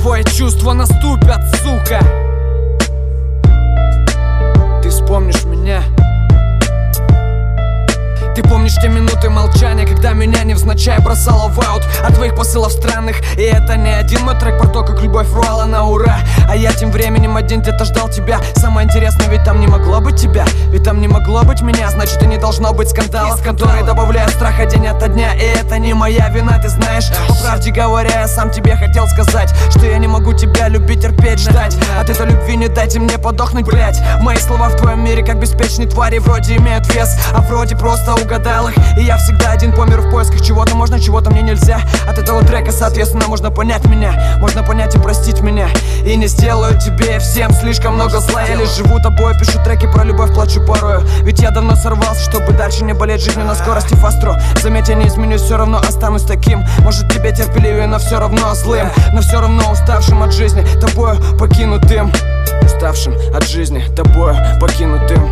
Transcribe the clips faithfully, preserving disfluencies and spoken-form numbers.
твои чувства наступят, сука. Ты вспомнишь меня. Ты помнишь те минуты молчания, когда меня невзначай бросало в аут от твоих посылов странных. И это не один мой трек про то, как любовь рвала на ура. А я тем временем один где-то ждал тебя. Самое интересное, ведь там не могло быть тебя, ведь там не могло быть меня. Значит, и не должно быть скандалов, которые добавляют страха день ото дня. И это не моя вина, ты знаешь. По правде говоря, я сам тебе хотел сказать, что я не могу тебя любить, терпеть, ждать. От этой любви не дайте мне подохнуть, блять. Мои слова в твоем мире, как беспечные твари, вроде имеют вес, а вроде просто угадал их. И я всегда один по миру в поисках чего-то можно, чего-то мне нельзя. От этого трека, соответственно, можно понять меня, можно понять и простить меня. И не сделаю тебе всем слишком много зла. Я лишь живу тобой, пишу треки про любовь, плачу порою. Ведь я давно сорвался, чтобы дальше не болеть жизнью на скорости фастро. Заметь, я не изменюсь, все равно останусь таким. Может, тебе терпеливее, но все равно злым. Но все равно уставшим от жизни, тобою покинутым. Уставшим от жизни, тобою покинутым.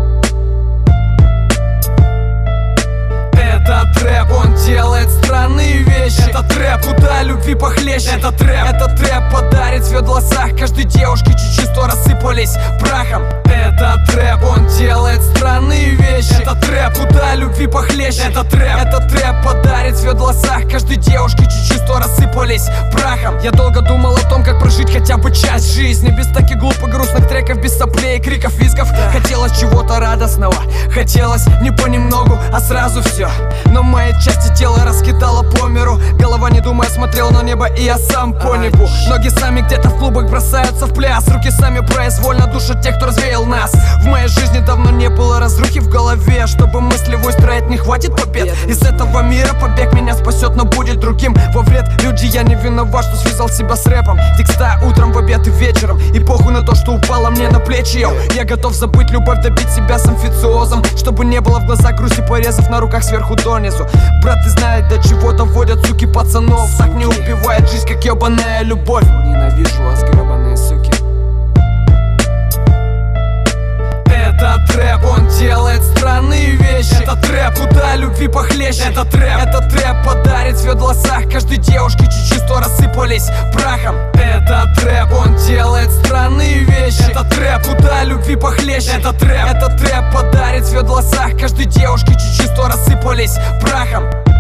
Этот рэп, он делает странные вещи. Этот рэп, куда любви похлеще. Этот рэп, этот рэп подарит свет в глазах каждой девушки, чуть чувства рассыпались прахом. Этот рэп, он делает странные вещи. Этот рэп, куда любви похлеще. Этот рэп, этот рэп подарит свет в глазах каждой девушки, чуть чувства рассыпались прахом. Я долго думал о том, как прожить хотя бы часть жизни без таких глупых грустных треков, без соплей, криков, визгов. Хотелось чего-то радостного, хотелось не понемногу, а сразу все. Но мои части тела раскидала по миру. Голова, не думая, смотрела на небо, и я сам по небу. Ноги сами где-то в клубах бросаются в пляс. Руки сами произвольно душат тех, кто развеял нас. В моей жизни давно не было разрухи в голове. Чтобы мысли выстроить, не хватит побед. Из этого мира побег меня спасет, но будет другим во вред. Люди, я не виноват, что связал себя с рэпом. Текста утром, в обед и вечером. И похуй на то, что упало мне на плечи, йо. Я готов забыть любовь, добить себя с амфициозом, чтобы не было в глазах грусти порезов на руках сверху донизу. Брат, ты знаешь, до чего доводят суки пацанов. Так не убивает жизнь, как ебаная любовь. Ненавижу вас, гребаные суки. Этот рэп, он делает странные вещи. Этот рэп, куда любви похлеще. Этот рэп, этот рэп подарит свет в глазах каждой девушки, чуть чувства рассыпались прахом. Этот рэп, он делает странные вещи. Этот рэп, куда любви похлеще. Этот рэп, этот рэп подарит свет в глазах каждой девушки, чуть чувства рассыпались прахом.